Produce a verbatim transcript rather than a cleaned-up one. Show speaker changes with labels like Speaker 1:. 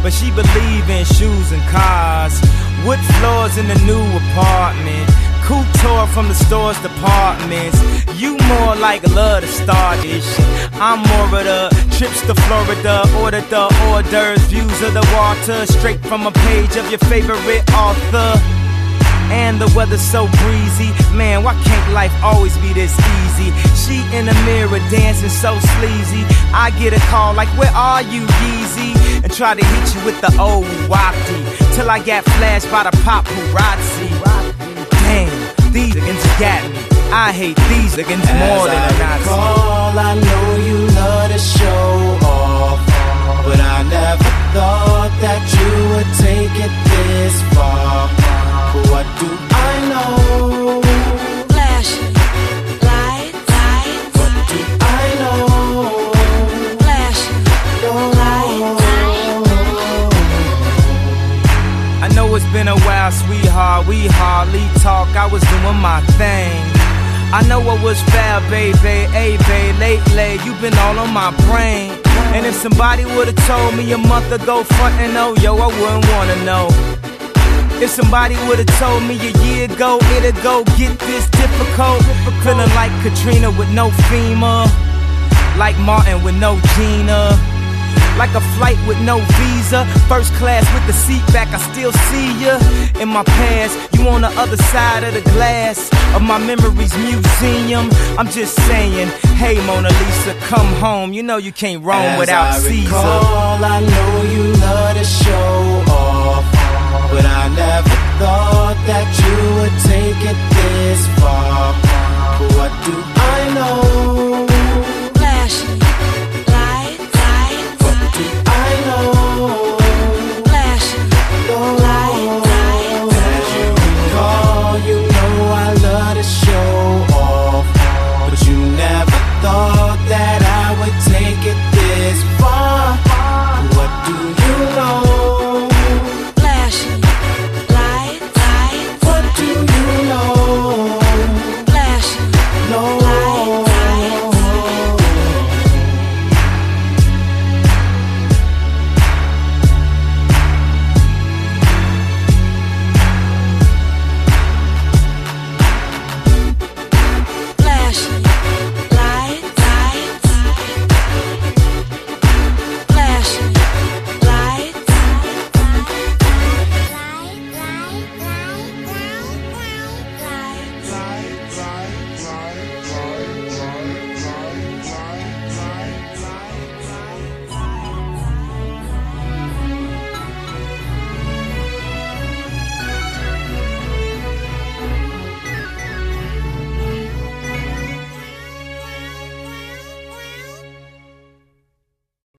Speaker 1: but she believe in shoes and cars. Wood floors in the new apartment, couture from the store's departments. You more like love to start this shit. I'm more of the trips to Florida, order the hors d'oeuvres, views of the water, straight from a page of your favorite author. And the weather's so breezy, man, why can't life always be this easy? She in the mirror dancing so sleazy. I get a call like, where are you, Yeezy? And try to hit you with the old wafty, till I got flashed by the paparazzi. Damn, these niggas got me. I hate these niggas more than a Nazi.
Speaker 2: Recall, I know you love to show off, but I never thought that you would take it this far. What do I know?
Speaker 3: Flashing lights, lights.
Speaker 2: What do I know?
Speaker 3: Flashing lights.
Speaker 1: I know it's been a while, sweetheart, we hardly talk. I was doing my thing. I know I was foul, baby, hey, babe, lately you been all on my brain. And if somebody would've told me a month ago, front and oh, yo, I wouldn't wanna know. If somebody would've told me a year ago, it'd go get this difficult. Feeling like Katrina with no FEMA, like Martin with no Gina, like a flight with no visa, first class with the seat back, I still see ya. In my past, you on the other side of the glass of my memories museum. I'm just saying, hey Mona Lisa, come home. You know you can't roam
Speaker 2: As
Speaker 1: without
Speaker 2: I
Speaker 1: Caesar.
Speaker 2: recall, I know